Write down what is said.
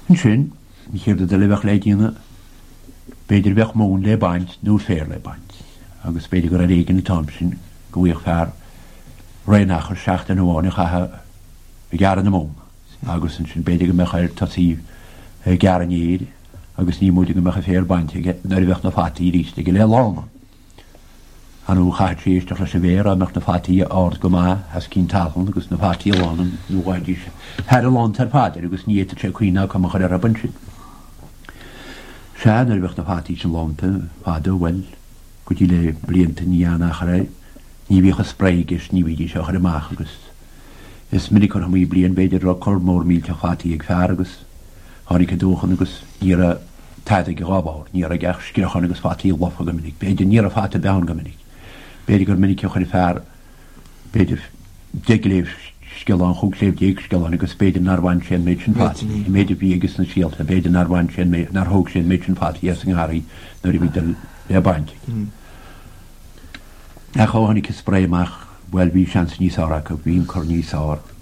Yn sin, mi chéir de le bheith leidíine, beidir bheith mún le baint, nó fér le baint. Agus beidir gur a réigen na tam sin, gwych fear, reinachar 16 an bháin chatha gearan na mún. Agus yn sin beidir go mechair tasí gearan iad, agus ní múdi go mecha fér baint, nar i bheith na fatí ríste go le lána. Anú chaid séisteach leis a bhéir a meach na fatí ard go má, has cín talhan agus na fatí lána, nó ghaidí her a lán tar fádir, agus níeta tre cuina cum a chuir a bansin. Sean ar bheith na fatí sin lánta, fada well, go dí le blianta ní anach ar ní bhíocha spreigeis, ní bhídí seo chuir amach agus. Is minic ar hamí blian beidir ro cor mór mílte fatí ag fear agus, hánig a dúchan agus níar a taide go gábáir, níar a gach scirachan agus fatí lofa go minic, beidir níar a fata behan go minic. Beidir gur minic chuir fear, beidir degléif skillan chuúléif déag skillan agus beidir narhain sin méid sin fatí. Méidir bhí agus na síalta, beidir narhain sin nar hóg sin méid sin fatí as an harí nar i bhídir le baint. A cháhannig is spréimach, well bhí seans níos ára go bhíon cor níos ára.